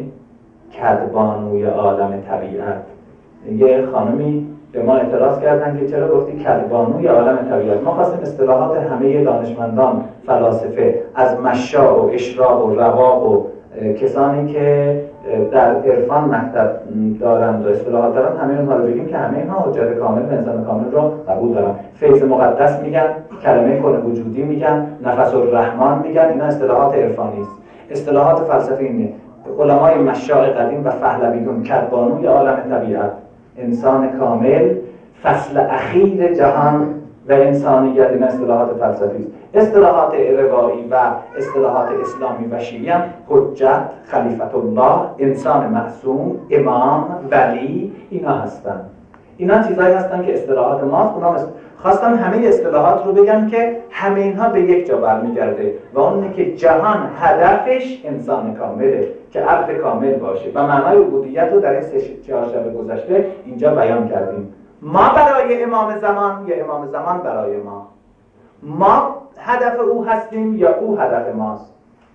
کدبانوی عالم طبیعت. یه خانمی به ما اعتراض کردن که چرا گفتی کدبانوی عالم طبیعت. ما خواستیم اصطلاحات همه دانشمندان، فلاسفه، از مشاء و اشراق و رواق و کسانی که در عرفان مکتب دارند و اصطلاحات دارند، همه اونها رو بگیم که همه اینها حجت کامل و انسان کامل رو قبول دارن. فیض مقدس میگن، کلمه کن وجودی میگن، نفس الرحمن میگن. اینا اصطلاحات عرفانی است. اصطلاحات فلسفی اینه. علمای مشاء قدیم و پهلویون کدبانوی عالم طبیعت، انسان کامل، فصل اخیر جهان و انسانیت. این اصطلاحات فلسفی است. اصطلاحات روایی و اصطلاحات اسلامی و شیعی هم حجت، خلیفت الله، انسان معصوم، امام، ولی، اینا هستن. اینا چیزایی هستن که اصطلاحات ماست. اونا است. خواستم همه اصطلاحات رو بگم که همه اینها به یک جا برمیگرده و اونه که جهان هدفش انسان کامله که عبد کامل باشه و معنای عبودیت رو در این سه چهار شب گذشته اینجا بیان کردیم. ما برای امام زمان یا امام زمان برای ما؟ ما هدف او هستیم یا او هدف ماست؟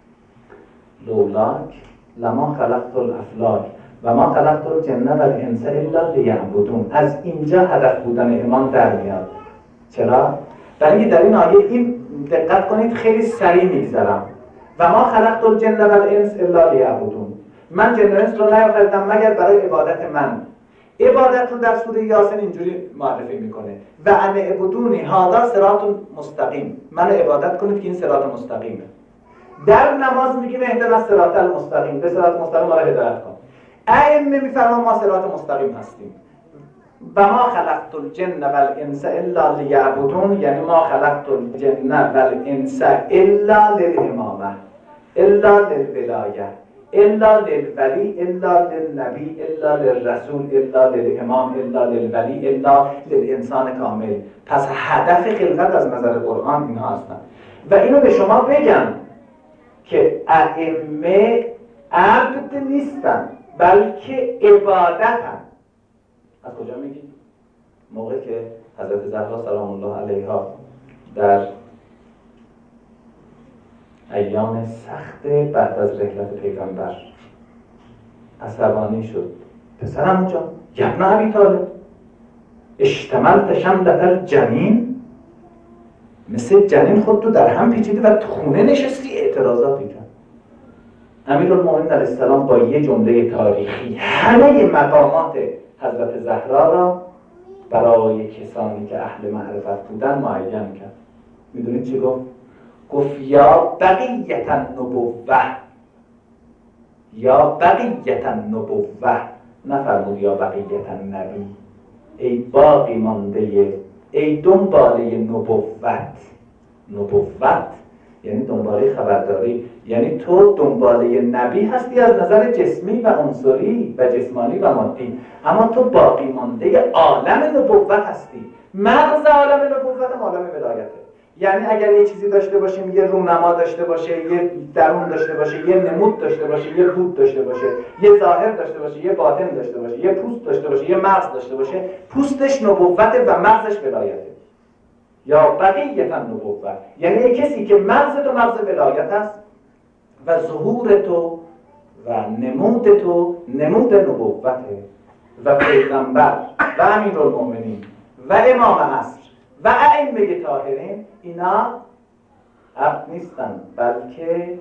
لولاک لما خلقت الافلاک و ما خلقت الجن و الانس الا لیعبدون. از اینجا هدف بودن امام در میاد. چرا؟ برای اینکه در این آیه این دقت کنید خیلی سریع میگذرم. و ما خلقت الجن و الانس الا لیعبدون. من جن و انس رو نیافریدم مگر برای عبادت من. عبادت رو در سوره یاسین اینجوری معرفی میکنه: و ان اعبدونی هذا صراط مستقیم. من عبادت کنید که این صراط مستقیمه. در نماز میگیم اهدنا الصراط المستقیم، به صراط مستقیم ما را هدایت کن. ائمه میفرمان ما صراط مستقیم هستیم. و ما خلقت الجن والانس الا لیعبدون، یعنی ما خلقت الجن والانس الا للامامه، الا للولایه، الا للولی، الا للنبی، الا للرسول، الا للامام، الا للولی، الا للانسان کامل. پس هدف خلقت از نظر قرآن اینها هستن. و اینو به شما بگم که ائمه عبد نیستن بلکه عبادتن. از کجا میگید؟ موقع که حضرت زهرا سلام الله علیها در ایام سخت بعد از رحلت پیغمبر عصبانی شد. پسرم جان، ابن ابی طالب، اشتملت شملت الجنین، مثل جنین خودتو در هم پیچیدی و تو خونه نشستی اعتراضاتی کرد. امیرالمومنین علیه السلام با یه جمله تاریخی همه مقامات حضرت زهرا را برای کسانی که اهل معرفت بودن معین کرد. میدونید چی گفت؟ گفت یا بقیت النبوه، یا بقیت النبوه، نفرمود یا بقیت النبی. ای باقی مانده، ای دنباله نبوت. نبوت یعنی دنباله خبرداری، یعنی تو دنباله نبی هستی از نظر جسمی و عنصری و جسمانی و مادی، اما تو باقی مانده عالم نبوت هستی. مغز عالم نبوت هم عالم ولایته. یعنی اگر یه چیزی داشته باشیم، یه رونما داشته باشه، یه درون داشته باشه، یه نمود داشته باشه، یه بود داشته باشه، یه ظاهر داشته باشه، یه باطن داشته باشه، یه پوست داشته باشه، یه مغز داشته باشه، پوستش نبوته و مغزش ولایته. یا بقیت النبوه، یعنی کسی که مغز تو مغز ولایت است و ظهور تو و نمود تو نمود نبوته. و پیغمبر و امیرالمومنین و امام عصر و ائمه طاهرین اینا عبد نیستن بلکه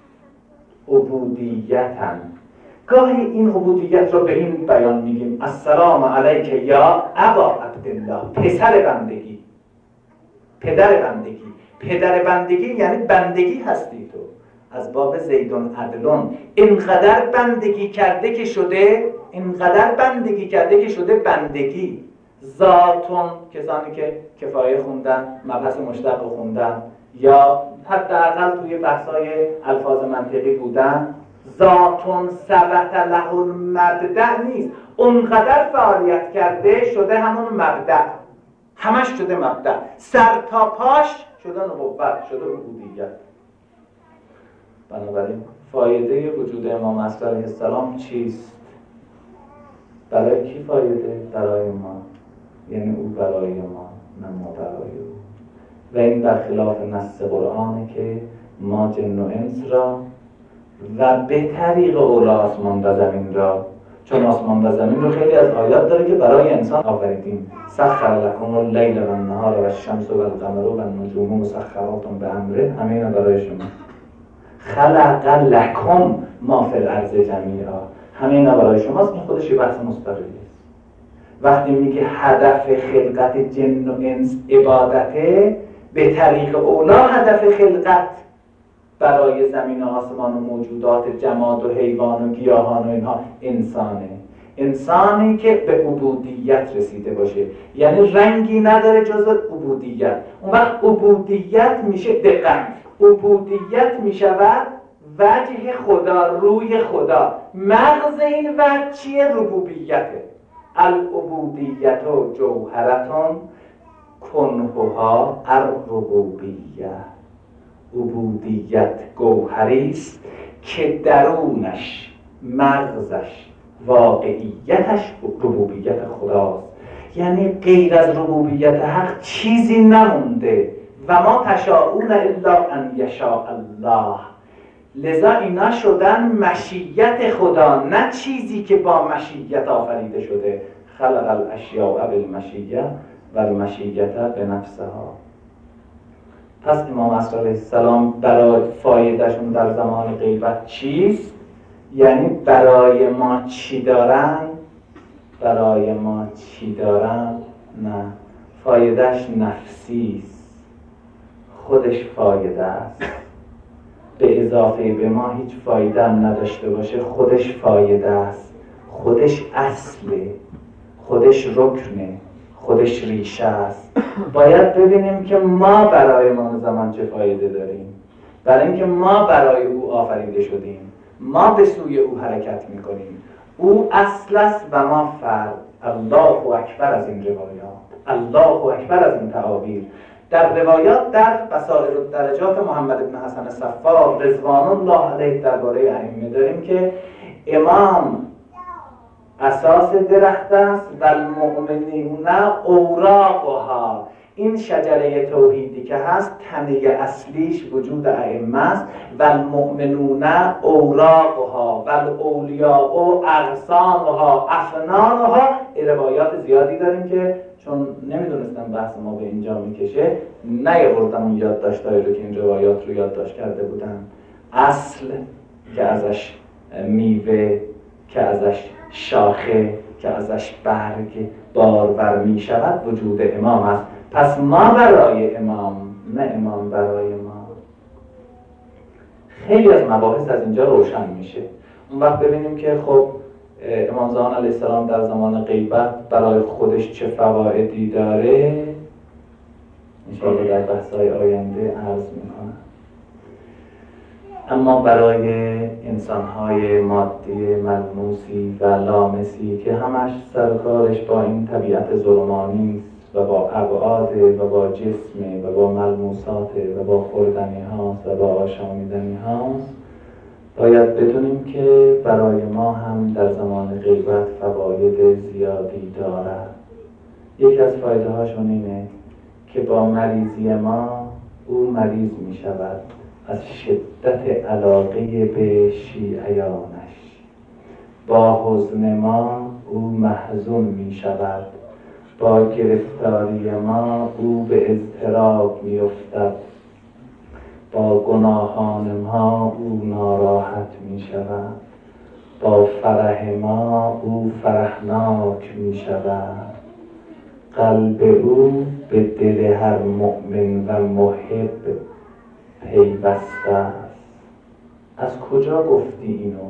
عبودیتن. گاهی این عبودیت رو به این بیان میگیم السلام علیک یا ابا عبدالله، پسر بندگی، پدر بندگی. پدر بندگی یعنی بندگی هستی تو، از باب زیدون عدلون. اینقدر بندگی کرده که شده، اینقدر بندگی کرده که شده بندگی. ذاتون، کسانی که کفایه خوندن، مبحث مشتق خوندن یا حداقل توی بحث‌های الفاظ منطقی بودن، ذاتون ثبت له المبدأ نیست، اونقدر فعالیت کرده شده همون مبدأ، همش شده مبدأ، سر تا پاش شده نبوت، شده عبودیت. بنابراین فایده وجود امام عصر علیه السلام چیست؟ برای کی فایده؟ برای ما، یعنی او برای ما، نه ما برای او. و این در خلاف نص قرآنه که ما جن و انس را و به طریق اولا آسمان و زمین را، چون آسمان و زمین رو خیلی از آیات داره که برای انسان آفریدیم. سخر لکم اللیل و النهار و الشمس و القمر و النجوم مسخرات بامره، همه اینا برای شما. خلق لکم ما فی الارض جمیعا، همه اینا برای شماست. این خودش یه بحث مستقلی است. وقتی میگه هدف خلقت جن و انس عبادته، به طریق اولا هدف خلقت برای زمین و آسمان و موجودات جماد و حیوان و گیاهان و اینها انسانه. انسانی که به عبودیت رسیده باشه، یعنی رنگی نداره جز عبودیت. اون وقت عبودیت میشه دقت، عبودیت میشود وجه خدا، روی خدا. مغز این وجه چیه؟ ربوبیته. العبودیت و جوهرتون کنهها الربوبیه. عبودیت گوهری است که درونش، مغزش، واقعیتش ربوبیت خداست. یعنی غیر از ربوبیت حق چیزی نمونده. و ما تشاءون الا ان یشاء الله. لذا اینا شدن مشیت خدا، نه چیزی که با مشیت آفریده شده. خلق الاشیاء بالمشیه و المشیت بنفسها. پس امام عصر علیه السلام برای فایدهشون در زمان غیبت چیست؟ یعنی برای ما چی دارن؟ برای ما چی دارن؟ نه، فایدهش نفسی است، خودش فایده است. به اضافه به ما هیچ فایده هم نداشته باشه، خودش فایده است، خودش اصله، خودش رکنه، خودش ریشه است. باید ببینیم که ما برای ما زمان چه فایده داریم، برای اینکه ما برای او آفریده شدیم، ما به سوی او حرکت میکنیم. او اصل است و ما فرد. الله اکبر از این روایات، الله اکبر از این تعابیر. در روایات در بصائر الدرجات محمد بن حسن صفار رضوان الله علیه درباره ائمه داریم که امام اساس درخت است و المؤمنون اوراقها. این شجره توحیدی که هست تنه اصلیش وجود ائمه است. و المؤمنون اوراقها و الاولیاء اغصانها افنانها. روایات زیادی داریم که چون نمیدونستم بحث ما به اینجا میکشه نیاوردم اون یادداشتایی رو که این روایات رو یادداشت کرده بودم. اصل که ازش میوه، که ازش شاخه، که ازش برگ بارور می شود وجود امام است. پس ما برای امام، نه امام برای ما. خیلی از مباحث از اینجا روشن میشه. اون وقت ببینیم که خب امام زمان علیه السلام در زمان غیبت برای خودش چه فوایدی داره، انشاءالله در بحث‌های آینده عرض میکنم. اما برای انسان‌های مادی ملموسی و لامسی که همش سرکارش با این طبیعت ظلمانی و با ابعاد و با جسم و با ملموسات و با خوردنی هاست و با آشامیدنی هاست، باید بدونیم که برای ما هم در زمان غیبت فواید زیادی دارد. یکی از فایده هاشون اینه که با مریضی ما او مریض می شود از شدت علاقه به شیعیانش. با حزن ما او محزون می شود. با گرفتاری ما او به اضطراب می افتد. با گناهان ما او ناراحت می شود. با فرح ما او فرحناک می شود. قلب او به دل هر مؤمن و محب پیوسته است. از کجا گفتی اینو؟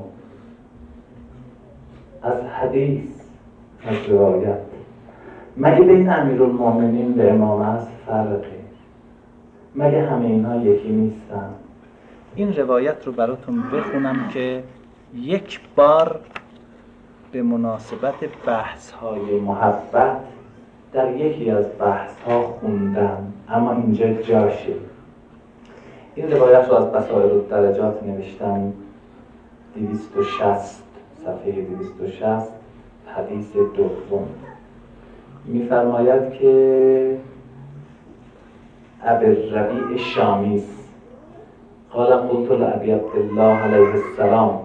از حدیث، از روایت. مگه بین امیرالمومنین و امام است فرقه؟ مگه همه اینها یکی نیستن؟ این روایت رو براتون بخونم که یک بار به مناسبت بحث های محبت در یکی از بحث ها خوندم، اما اینجا جاشه. این روایت رو از بصائر الدرجات نوشتم، دویست و شصت، صفحه دویست و شصت، حدیث دوم. می‌فرماید که ابوالربیع شامی قال قلت لابی عبدالله علیه السلام،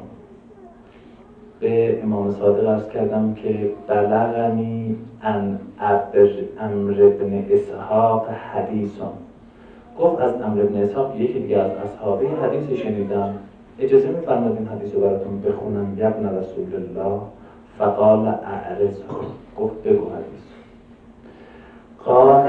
به امام صادق عرض کردم که بلغنی ان عمرو بن اسحاق حدیثون. گفت از عمرو بن اسحاق یکی دیگه از اصحابه حدیثی شنیدم، اجازه می‌فرمایید این حدیث رو براتون بخونم؟ ابن رسول الله. فقال اعرض. گفت بگو حدیث. قال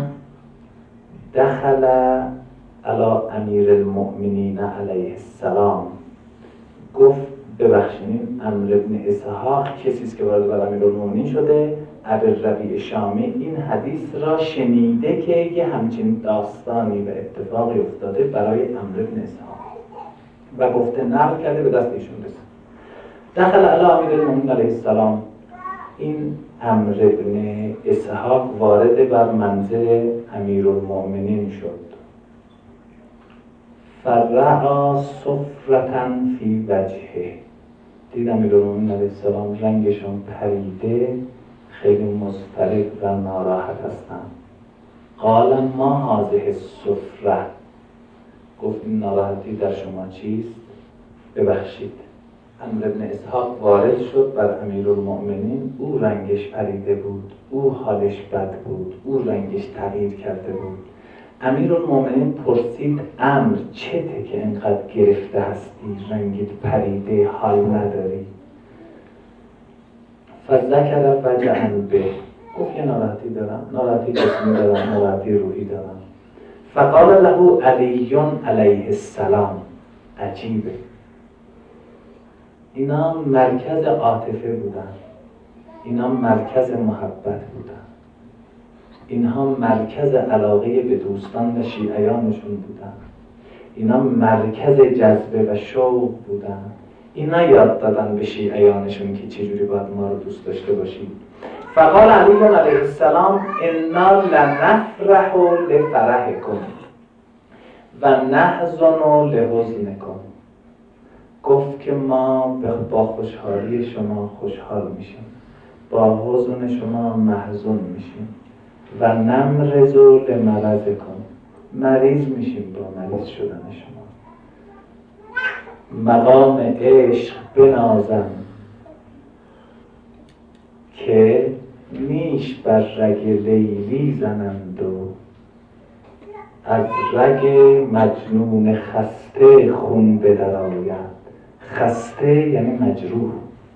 دخل علی امیر المؤمنین علیه السلام. گفت ببخشید عمرو بن اسحاق کسی است که وارد بر امیرالمومنین شده. ابوالربیع شامی این حدیث را شنیده که یه همچین داستانی و اتفاقی افتاده برای عمرو بن اسحاق و گفته نقل کرده به دست ایشون رسید. دخل علی امیرالمومنین علیه السلام. این عمرو بن اسحاق وارد بر منزل امیرالمومنین شد. فرعا صفرة فی وجهه. دید امیرالمومنین علیه السلام رنگشون پریده، خیلی مضطرب و ناراحت هستند. قال ما هذه الصفرة. گفت این ناراحتی در شما چیست؟ ببخشید. عمرو بن اسحاق وارد شد بر امیرالمؤمنین، او رنگش پریده بود، او حالش بد بود، او رنگش تغییر کرده بود. امیرالمؤمنین پرسید عمرو چته که اینقدر گرفته هستی، رنگت پریده، حال نداری؟ فذکر وجعا به. گفت یه ناراحتی دارم، ناراحتی جسمی دارم، ناراحتی روحی دارم. فقال له علی علیه السلام. عجیبه. اینا مرکز عاطفه بودن، اینا مرکز محبت بودن، اینها مرکز علاقه به دوستان و شیعیانشون بودن، اینا مرکز جذبه و شوق بودن. اینا یاد دادن به شیعیانشون که چجوری باید ما رو دوست داشته باشید. فقال علی علیه السلام انا لنفرح لفرحکم و نحزن لحزنکم. گفت که ما با خوشحالی شما خوشحال میشیم، با حزن شما محزون میشیم. و نمرض لمرضکم، مریض میشیم با مریض شدن شما. مقام عشق بنازم که نیش بر رگ لیلی زنند و از رگ مجنون خسته خون بدرآید. خسته یعنی مجروح.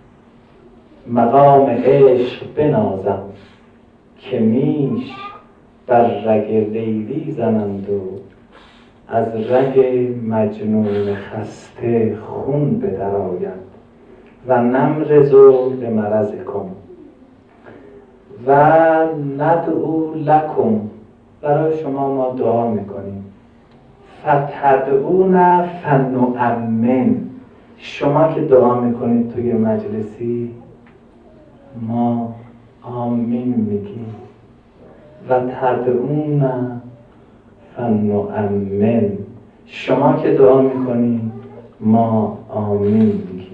مقام عشق بنازم که نیش بر رگ لیلی زنند و از رگ مجنون خسته خون بدرآید. و نمرض لمرضکم و ندعو لکم، برای شما ما دعا میکنیم. فتدعون فنؤمن، شما که دعا میکنید توی مجلسی ما آمین میگیم. و تدعون فنؤمن، شما که دعا میکنید ما آمین میگیم.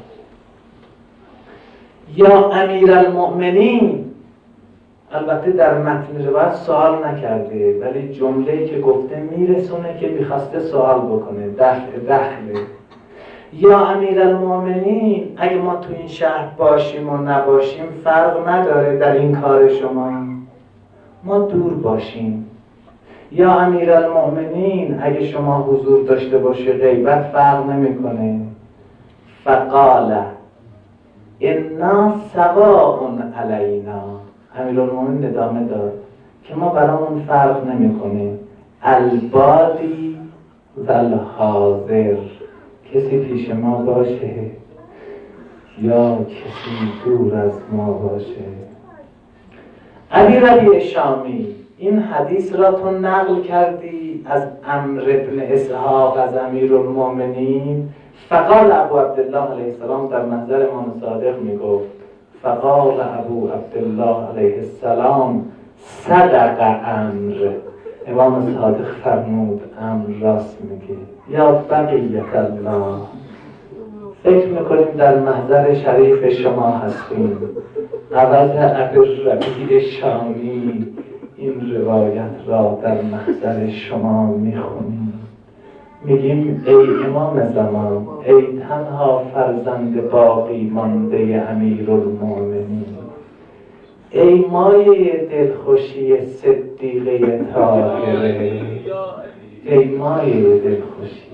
یا امیرالمؤمنین، البته در متن روایت سوال نکرده ولی جمله‌ای که گفته میرسونه که میخواسته سوال بکنه، دخل دخله. یا امیرالمؤمنین، اگه ما تو این شهر باشیم و نباشیم فرق نداره در این کار شما، ما دور باشیم. یا امیرالمؤمنین، اگه شما حضور داشته باشی غیبت فرق نمیکنه. فقال انا سواء علینا، امیرالمؤمنین ادامه داد که ما برامون فرق نمیکنه. البادی و الحاضر، کسی پیش ما باشه یا کسی دور از ما باشه. علی ربیع شامی، این حدیث را تو نقل کردی از عمرو بن اسحاق از امیرالمؤمنین. فقال ابو عبدالله علیه السلام، در منظر امام صادق میگفت فقال ابو عبدالله علیه السلام صدق عمرو. امام صادق فرمود عمرو راست میگه. یا بقیت الله، فکر میکنیم در محضر شریف شما هستیم. عوض ابو ربیع شامی این روایت را در محضر شما میخونیم. میگیم ای امام زمان، ای تنها فرزند باقی مانده امیرالمؤمنین، ای مایه دلخوشی صدیقه طاهره، ای مایه دلخوشی.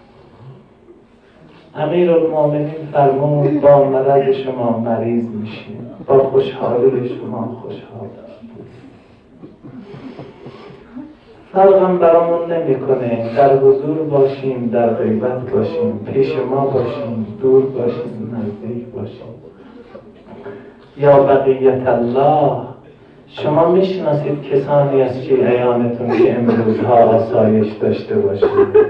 امیرالمؤمنین فرمود با مرض شما مریض میشیم، با خوشحالی شما خوشحال. فرقم برامون نمیکنه در حضور باشیم، در غیبت باشیم، پیش ما باشیم، دور باشیم، نزدیک باشیم. یا بقیت الله، شما میشناسید کسانی از شیعیانتون که امروزها آسایش داشته باشید؟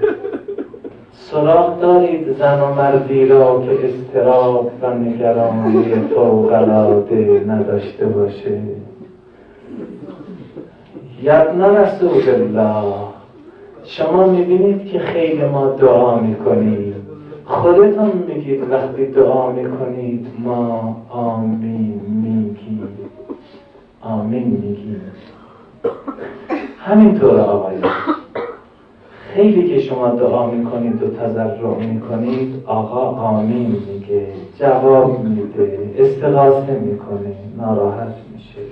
سراغ دارید زن و مردی را که اضطراب و نگرانی فوق‌العاده نداشته باشه؟ یبن رسول الله، شما میبینید که خیلی ما دعا میکنید، خودتون میگید وقتی دعا میکنید ما آمین میگیم، آمین میگیم. همینطور آقایان، خیلی که شما دعا میکنید و تضرع میکنید آقا آمین میگه، جواب میده، استغاثه میکنه، ناراحت میشه.